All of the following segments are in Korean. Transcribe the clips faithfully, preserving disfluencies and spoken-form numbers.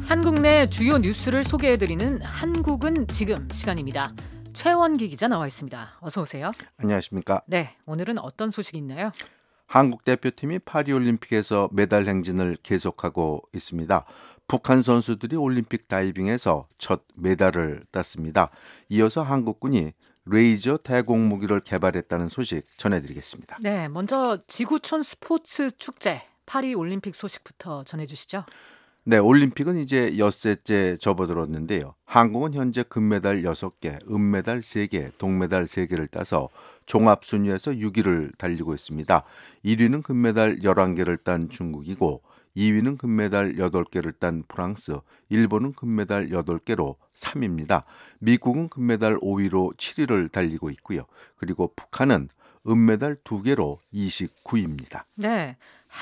한국 내 주요 뉴스를 소개해드리는 한국은 지금 시간입니다. 최원기 기자 나와 있습니다. 어서 오세요. 안녕하십니까. 네, 오늘은 어떤 소식이 있나요? 한국 대표팀이 파리올림픽에서 메달 행진을 계속하고 있습니다. 북한 선수들이 올림픽 다이빙에서 첫 메달을 땄습니다. 이어서 한국군이 레이저 대공 무기를 개발했다는 소식 전해드리겠습니다. 네, 먼저 지구촌 스포츠 축제 파리올림픽 소식부터 전해주시죠. 네, 올림픽은 이제 엿새째 접어들었는데요. 한국은 현재 금메달 여섯 개, 은메달 세 개, 동메달 세 개를 따서 종합순위에서 육 위를 달리고 있습니다. 일 위는 금메달 열한 개를 딴 중국이고 이 위는 금메달 여덟 개를 딴 프랑스, 일본은 금메달 여덟 개로 삼 위입니다. 미국은 금메달 오 위로 칠 위를 달리고 있고요. 그리고 북한은 은메달 두 개로 이십구 위입니다. 네,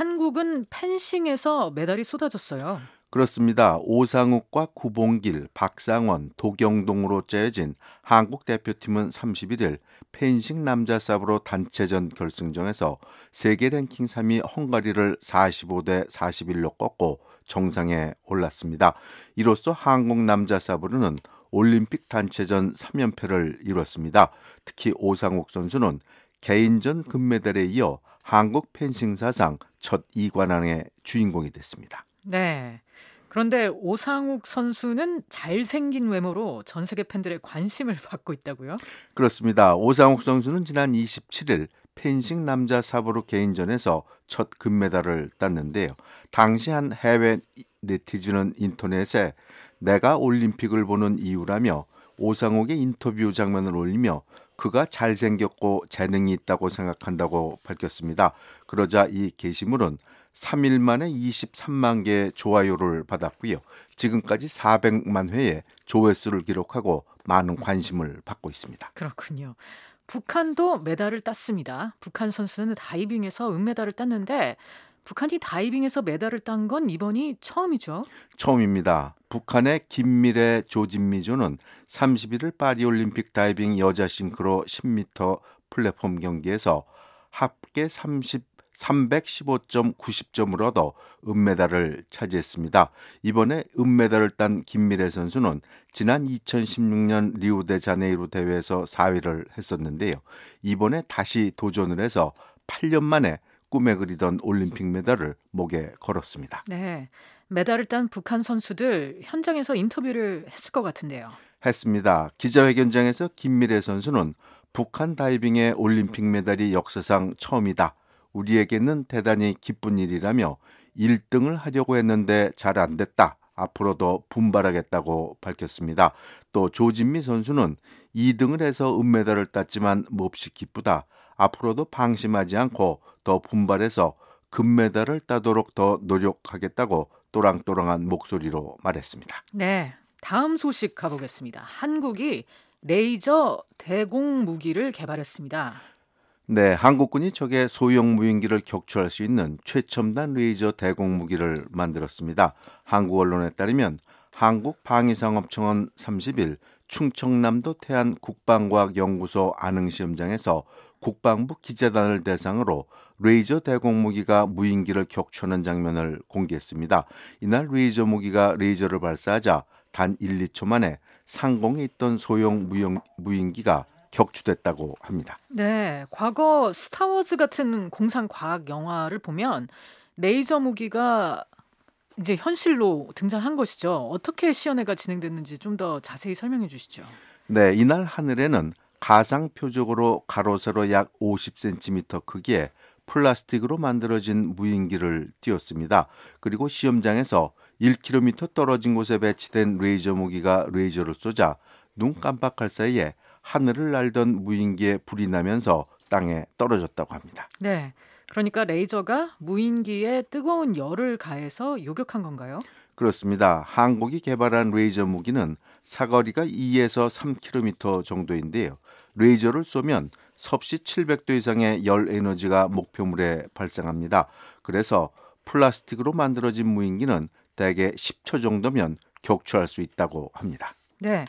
한국은 펜싱에서 메달이 쏟아졌어요. 그렇습니다. 오상욱과 구봉길, 박상원, 도경동으로 짜여진 한국 대표팀은 삼십일 일 펜싱 남자 사브로 단체전 결승전에서 세계 랭킹 삼 위 헝가리를 사십오 대 사십일로 꺾고 정상에 올랐습니다. 이로써 한국 남자 사브로는 올림픽 단체전 삼 연패를 이뤘습니다. 특히 오상욱 선수는 개인전 금메달에 이어 한국 펜싱 사상 첫 이관왕의 주인공이 됐습니다. 네. 그런데 오상욱 선수는 잘생긴 외모로 전 세계 팬들의 관심을 받고 있다고요? 그렇습니다. 오상욱 선수는 지난 이십칠 일 펜싱 남자 사브로 개인전에서 첫 금메달을 땄는데요. 당시 한 해외 네티즌은 인터넷에 내가 올림픽을 보는 이유라며 오상욱의 인터뷰 장면을 올리며 그가 잘생겼고 재능이 있다고 생각한다고 밝혔습니다. 그러자 이 게시물은 삼 일 만에 이십삼만 개의 좋아요를 받았고요. 지금까지 사백만 회의 조회수를 기록하고 많은 관심을 받고 있습니다. 그렇군요. 북한도 메달을 땄습니다. 북한 선수는 다이빙에서 은메달을 땄는데 북한이 다이빙에서 메달을 딴 건 이번이 처음이죠? 처음입니다. 북한의 김미래 조진미조는 삼십일 일 파리올림픽 다이빙 여자 싱크로 십 미터 플랫폼 경기에서 합계 삼백십오 점 구십 점을 얻어 은메달을 차지했습니다. 이번에 은메달을 딴 김미래 선수는 지난 이천십육 년 리우데자네이루 대회에서 사 위를 했었는데요. 이번에 다시 도전을 해서 팔 년 만에 꿈에 그리던 올림픽 메달을 목에 걸었습니다. 네, 메달을 딴 북한 선수들 현장에서 인터뷰를 했을 것 같은데요. 했습니다. 기자회견장에서 김미래 선수는 북한 다이빙의 올림픽 메달이 역사상 처음이다. 우리에게는 대단히 기쁜 일이라며 일 등을 하려고 했는데 잘 안 됐다. 앞으로 더 분발하겠다고 밝혔습니다. 또 조진미 선수는 이 등을 해서 은메달을 땄지만 몹시 기쁘다. 앞으로도 방심하지 않고 더 분발해서 금메달을 따도록 더 노력하겠다고 또랑또랑한 목소리로 말했습니다. 네, 다음 소식 가보겠습니다. 한국이 레이저 대공 무기를 개발했습니다. 네, 한국군이 적의 소형 무인기를 격추할 수 있는 최첨단 레이저 대공 무기를 만들었습니다. 한국 언론에 따르면 한국방위상업청은 삼십 일 충청남도 태안 국방과학연구소 안흥시험장에서 국방부 기자단을 대상으로 레이저 대공 무기가 무인기를 격추하는 장면을 공개했습니다. 이날 레이저 무기가 레이저를 발사하자 단 일, 이 초 만에 상공에 있던 소형 무용, 무인기가 격추됐다고 합니다. 네, 과거 스타워즈 같은 공상 과학 영화를 보면 레이저 무기가 이제 현실로 등장한 것이죠. 어떻게 시연회가 진행됐는지 좀 더 자세히 설명해 주시죠. 네, 이날 하늘에는 가상 표적으로 가로 세로 약 오십 센티미터 크기의 플라스틱으로 만들어진 무인기를 띄웠습니다. 그리고 시험장에서 일 킬로미터 떨어진 곳에 배치된 레이저 무기가 레이저를 쏘자 눈 깜빡할 사이에 하늘을 날던 무인기에 불이 나면서 땅에 떨어졌다고 합니다. 네, 그러니까 레이저가 무인기에 뜨거운 열을 가해서 요격한 건가요? 그렇습니다. 한국이 개발한 레이저 무기는 사거리가 이에서 삼 킬로미터 정도인데요. 레이저를 쏘면 섭씨 칠백 도 이상의 열 에너지가 목표물에 발생합니다. 그래서 플라스틱으로 만들어진 무인기는 대개 십 초 정도면 격추할 수 있다고 합니다. 네,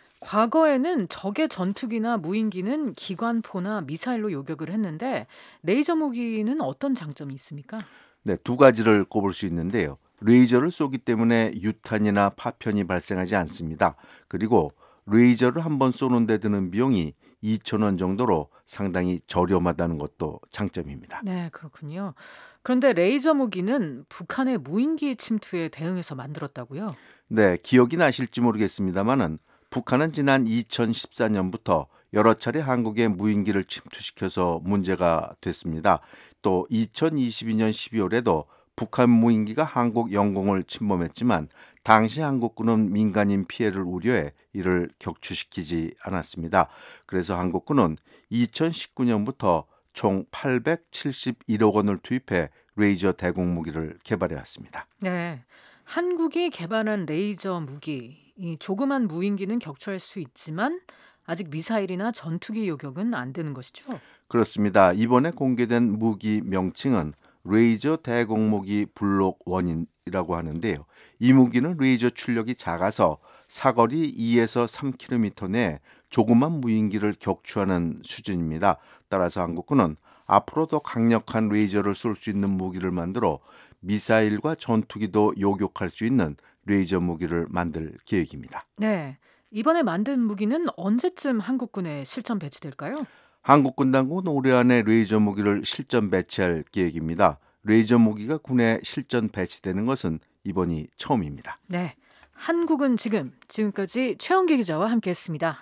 과거에는 적의 전투기나 무인기는 기관포나 미사일로 요격을 했는데 레이저 무기는 어떤 장점이 있습니까? 네, 두 가지를 꼽을 수 있는데요. 레이저를 쏘기 때문에 유탄이나 파편이 발생하지 않습니다. 그리고 레이저를 한번 쏘는 데 드는 비용이 이천 원 정도로 상당히 저렴하다는 것도 장점입니다. 네, 그렇군요. 그런데 레이저 무기는 북한의 무인기 침투에 대응해서 만들었다고요? 네, 기억이 나실지 모르겠습니다만은 북한은 지난 이천십사 년부터 여러 차례 한국에 무인기를 침투시켜서 문제가 됐습니다. 또 이천이십이 년 십이월에도 북한 무인기가 한국 영공을 침범했지만 당시 한국군은 민간인 피해를 우려해 이를 격추시키지 않았습니다. 그래서 한국군은 이천십구 년부터 총 팔백칠십일억 원을 투입해 레이저 대공 무기를 개발해 왔습니다. 네, 한국이 개발한 레이저 무기, 이 조그만 무인기는 격추할 수 있지만 아직 미사일이나 전투기 요격은 안 되는 것이죠? 그렇습니다. 이번에 공개된 무기 명칭은 레이저 대공무기 블록 일이라고 하는데요. 이 무기는 레이저 출력이 작아서 사거리 이에서 삼 킬로미터 내에 조그만 무인기를 격추하는 수준입니다. 따라서 한국군은 앞으로 더 강력한 레이저를 쏠 수 있는 무기를 만들어 미사일과 전투기도 요격할 수 있는 레이저 무기를 만들 계획입니다. 네, 이번에 만든 무기는 언제쯤 한국군에 실전 배치될까요? 한국군 당국은 올해 안에 레이저 무기를 실전 배치할 계획입니다. 레이저 무기가 군에 실전 배치되는 것은 이번이 처음입니다. 네, 한국은 지금, 지금까지 최원기 기자와 함께했습니다.